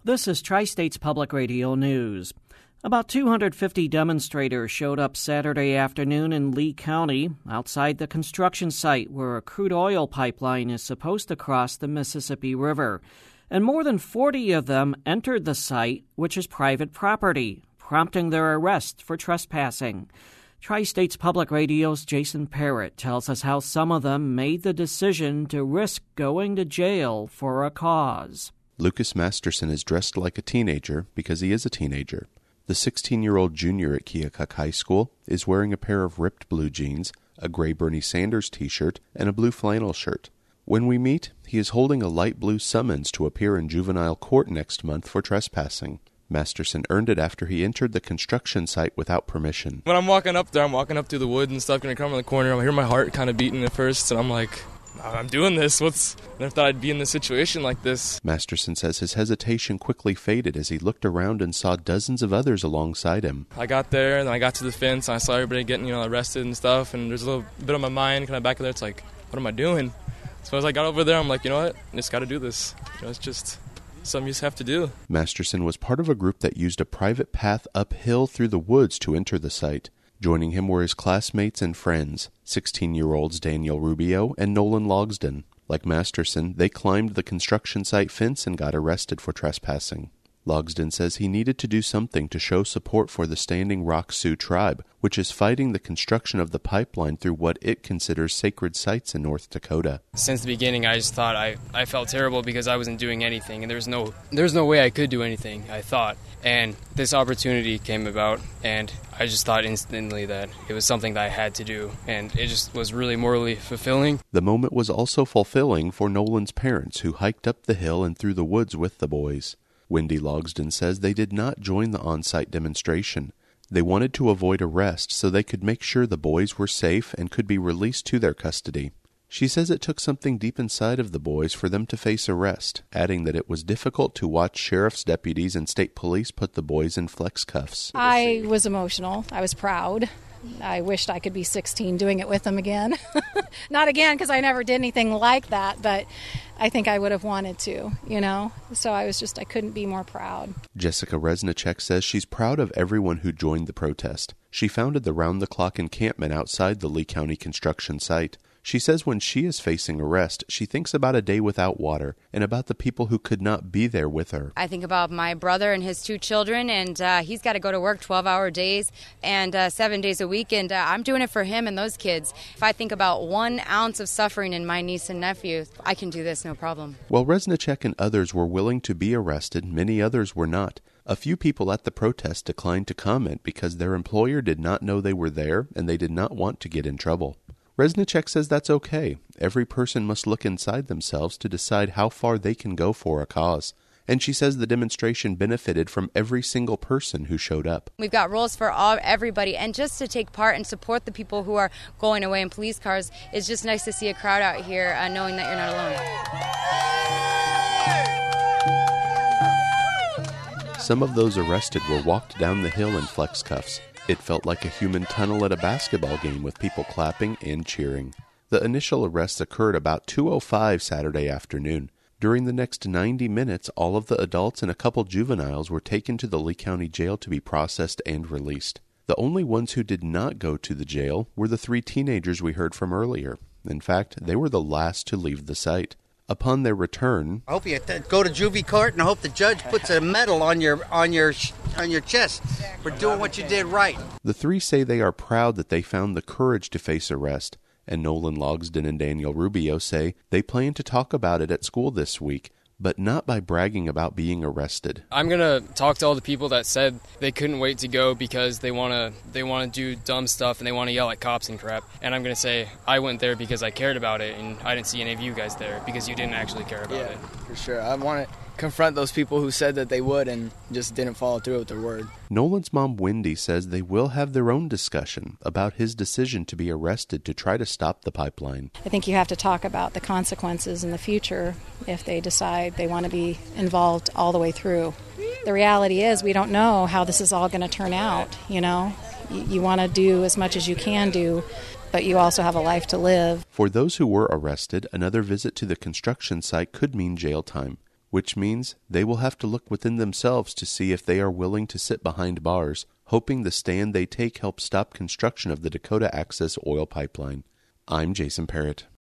This is Tri-States Public Radio News. About 250 demonstrators showed up Saturday afternoon in Lee County outside the construction site where a crude oil pipeline is supposed to cross the Mississippi River. And more than 40 of them entered the site, which is private property, prompting their arrest for trespassing. Tri-States Public Radio's Jason Parrott tells us how some of them made the decision to risk going to jail for a cause. Lucas Masterson is dressed like a teenager because he is a teenager. The 16-year-old junior at Keokuk High School is wearing a pair of ripped blue jeans, a gray Bernie Sanders t-shirt, and a blue flannel shirt. When we meet, he is holding a light blue summons to appear in juvenile court next month for trespassing. Masterson earned it after he entered the construction site without permission. When I'm walking up there, I'm walking up through the woods and stuff, gonna come around the corner, I hear my heart kind of beating at first, and I'm like, I'm doing this. Never thought I'd be in this situation like this. Masterson says his hesitation quickly faded as he looked around and saw dozens of others alongside him. I got there, and then I got to the fence, and I saw everybody getting, arrested and stuff, and there's a little bit of my mind kind of back there. It's like, what am I doing? So as I got over there, I'm like, you know what? I just got to do this. It's just something you just have to do. Masterson was part of a group that used a private path uphill through the woods to enter the site. Joining him were his classmates and friends, 16-year-olds Daniel Rubio and Nolan Logsden. Like Masterson, they climbed the construction site fence and got arrested for trespassing. Logsden says he needed to do something to show support for the Standing Rock Sioux tribe, which is fighting the construction of the pipeline through what it considers sacred sites in North Dakota. Since the beginning, I just thought I felt terrible because I wasn't doing anything, and there's no way I could do anything, I thought. And this opportunity came about, and I just thought instantly that it was something that I had to do, and it just was really morally fulfilling. The moment was also fulfilling for Nolan's parents, who hiked up the hill and through the woods with the boys. Wendy Logsden says they did not join the on-site demonstration. They wanted to avoid arrest so they could make sure the boys were safe and could be released to their custody. She says it took something deep inside of the boys for them to face arrest, adding that it was difficult to watch sheriff's deputies and state police put the boys in flex cuffs. I was emotional. I was proud. I wished I could be 16 doing it with them again. Not again, because I never did anything like that, but I think I would have wanted to, So I couldn't be more proud. Jessica Resnicek says she's proud of everyone who joined the protest. She founded the round-the-clock encampment outside the Lee County construction site. She says when she is facing arrest, she thinks about a day without water and about the people who could not be there with her. I think about my brother and his 2 children, and he's got to go to work 12-hour days and 7 days a week, and I'm doing it for him and those kids. If I think about 1 ounce of suffering in my niece and nephew, I can do this, no problem. While Resnicek and others were willing to be arrested, many others were not. A few people at the protest declined to comment because their employer did not know they were there and they did not want to get in trouble. Resnicek says that's okay. Every person must look inside themselves to decide how far they can go for a cause. And she says the demonstration benefited from every single person who showed up. We've got rules for everybody, and just to take part and support the people who are going away in police cars, it's just nice to see a crowd out here knowing that you're not alone. Some of those arrested were walked down the hill in flex cuffs. It felt like a human tunnel at a basketball game with people clapping and cheering. The initial arrests occurred about 2:05 Saturday afternoon. During the next 90 minutes, all of the adults and a couple juveniles were taken to the Lee County Jail to be processed and released. The only ones who did not go to the jail were the 3 teenagers we heard from earlier. In fact, they were the last to leave the site. Upon their return, I hope you go to juvie court, and I hope the judge puts a medal on your chest for doing what you did right. The 3 say they are proud that they found the courage to face arrest, and Nolan Logsden and Daniel Rubio say they plan to talk about it at school this week, but not by bragging about being arrested. I'm going to talk to all the people that said they couldn't wait to go because they want to do dumb stuff and they want to yell at cops and crap. And I'm going to say I went there because I cared about it, and I didn't see any of you guys there because you didn't actually care about it. For sure. I want to confront those people who said that they would and just didn't follow through with their word. Nolan's mom, Wendy, says they will have their own discussion about his decision to be arrested to try to stop the pipeline. I think you have to talk about the consequences in the future if they decide they want to be involved all the way through. The reality is we don't know how this is all going to turn out, You want to do as much as you can do, but you also have a life to live. For those who were arrested, another visit to the construction site could mean jail time. which means they will have to look within themselves to see if they are willing to sit behind bars, hoping the stand they take helps stop construction of the Dakota Access oil pipeline. I'm Jason Parrott.